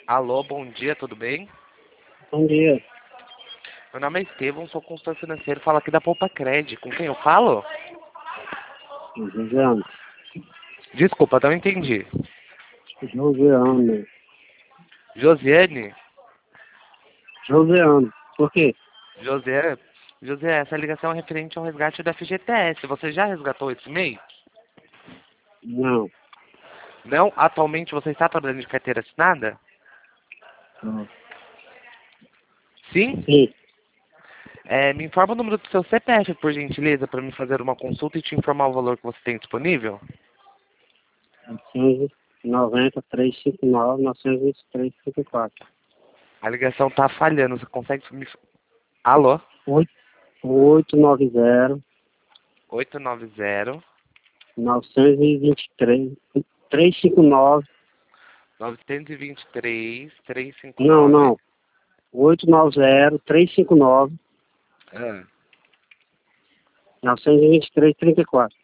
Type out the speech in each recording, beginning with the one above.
Alô, bom dia, tudo bem? Bom dia. Meu nome é Estevão, sou consultor financeiro, falo aqui da Poupa Cred. Com quem eu falo? Josiane. Desculpa, não entendi. Josiane. Josiane? Josiane. Por quê? José? José, essa ligação é referente ao resgate da FGTS. Você já resgatou esse mês? Não. Não? Atualmente você está trabalhando de carteira assinada? Não. Sim? Sim. Me informa o número do seu CPF, por gentileza, para me fazer uma consulta e te informar o valor que você tem disponível? 990 359 923 54. A ligação está falhando, você consegue me... Alô? 890 890 923 359. 923 Não, 359. não. 890 359 Ah. 923 34.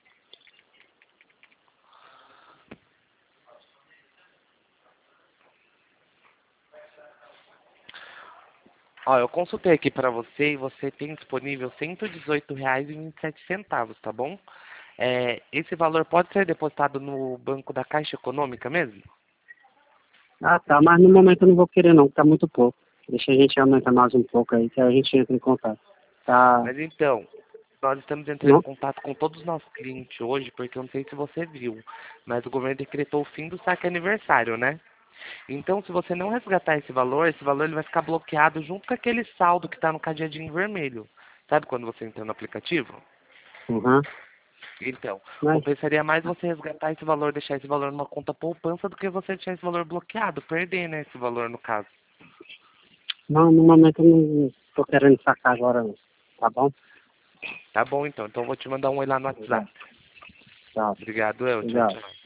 Ó, eu consultei aqui para você e você tem disponível R$ 118,27, tá bom? Esse valor pode ser depositado no banco da Caixa Econômica mesmo? Ah, tá. Mas no momento eu não vou querer não, tá muito pouco. Deixa a gente aumentar mais um pouco aí, que a gente entra em contato. Tá. Mas então, nós estamos entrando em Não? contato com todos os nossos clientes hoje, porque eu não sei se você viu, mas o governo decretou o fim do saque aniversário, né? Então, se você não resgatar esse valor ele vai ficar bloqueado junto com aquele saldo que está no cadeadinho vermelho. Sabe quando você entra no aplicativo? Uhum. Então, Mas compensaria mais você resgatar esse valor, deixar esse valor numa conta poupança do que você deixar esse valor bloqueado, perder, né, esse valor no caso. não, no momento eu não tô querendo sacar agora não. Tá bom? Tá bom, então. Então eu vou te mandar um oi lá no WhatsApp. Obrigado. Tchau. Obrigado, eu. Tchau, Obrigado. tchau.